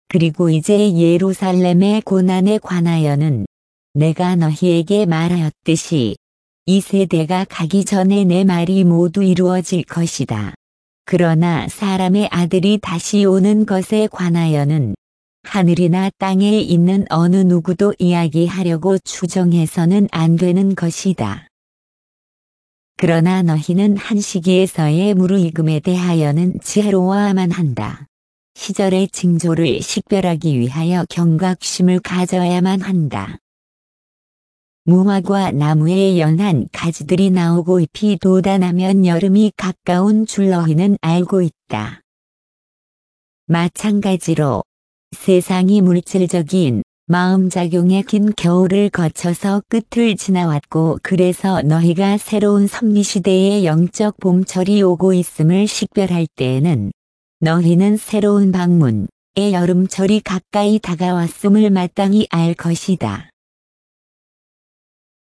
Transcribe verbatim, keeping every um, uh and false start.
그리고 이제 예루살렘의 고난에 관하여는 내가 너희에게 말하였듯이 이 세대가 가기 전에 내 말이 모두 이루어질 것이다. 그러나 사람의 아들이 다시 오는 것에 관하여는 하늘이나 땅에 있는 어느 누구도 이야기하려고 추정해서는 안 되는 것이다. 그러나 너희는 한 시기에서의 무르익음에 대하여는 지혜로워야만 한다. 시절의 징조를 식별하기 위하여 경각심을 가져야만 한다. 무화과 나무에 연한 가지들이 나오고 잎이 돋아나면 여름이 가까운 줄 너희는 알고 있다. 마찬가지로 세상이 물질적인 마음작용의 긴 겨울을 거쳐서 끝을 지나왔고 그래서 너희가 새로운 섭리시대의 영적 봄철이 오고 있음을 식별할 때에는 너희는 새로운 방문의 여름철이 가까이 다가왔음을 마땅히 알 것이다.